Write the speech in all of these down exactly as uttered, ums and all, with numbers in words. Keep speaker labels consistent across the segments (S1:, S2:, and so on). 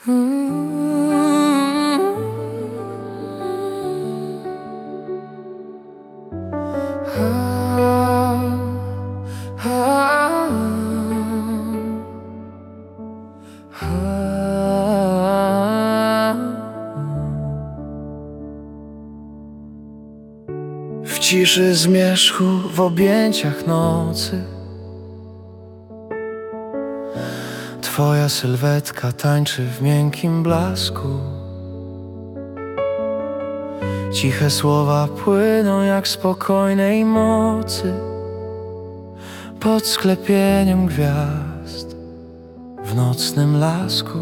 S1: W ciszy zmierzchu, w objęciach nocy, twoja sylwetka tańczy w miękkim blasku. Ciche słowa płyną jak spokojnej mocy pod sklepieniem gwiazd w nocnym lasku.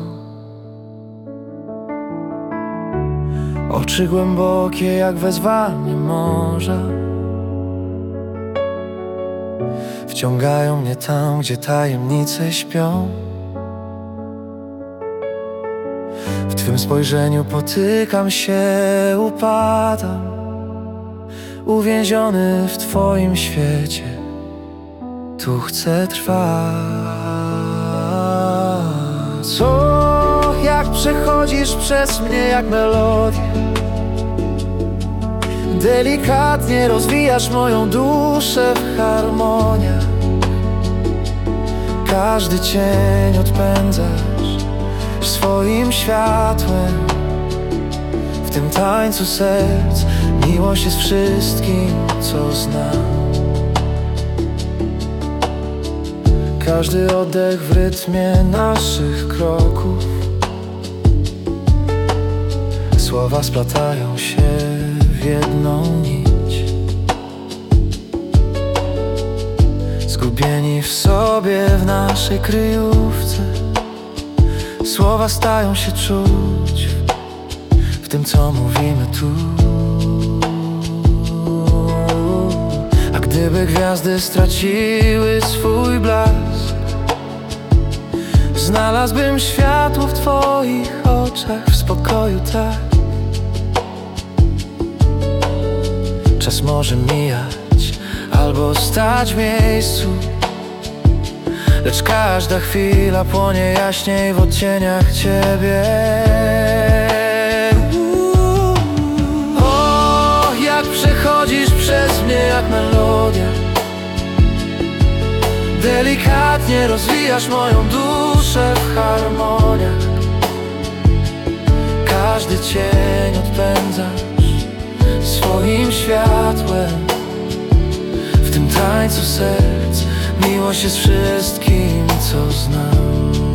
S1: Oczy głębokie jak wezwanie morza wciągają mnie tam, gdzie tajemnice śpią. W twym spojrzeniu potykam się, upadam, uwięziony w twoim świecie. Tu chcę trwać. Co, jak przechodzisz przez mnie jak melodię, delikatnie rozwijasz moją duszę w harmoniach. Każdy cień odpędzasz swoim światłem. W tym tańcu serc miłość jest wszystkim, co znam. Każdy oddech w rytmie naszych kroków. Słowa splatają się w jedną nić. Zgubieni w sobie, w naszej kryjówce, słowa stają się czuć w tym, co mówimy tu. A gdyby gwiazdy straciły swój blask, znalazłbym światło w twoich oczach, w spokoju tak. Czas może mijać albo stać w miejscu, lecz każda chwila płonie jaśniej w odcieniach ciebie. O, jak przechodzisz przez mnie jak melodia, delikatnie rozwijasz moją duszę w harmoniach. Każdy cień odpędzasz swoim światłem. W tym tańcu serc miłość jest wszystkim, co znam.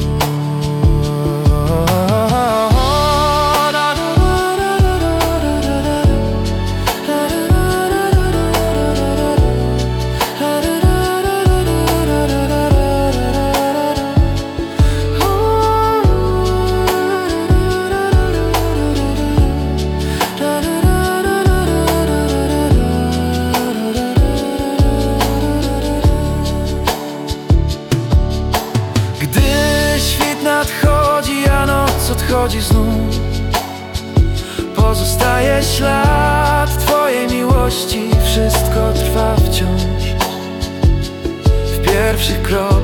S1: Nadchodzi, a noc odchodzi znów, pozostaje ślad twojej miłości. Wszystko trwa wciąż w pierwszych krokach.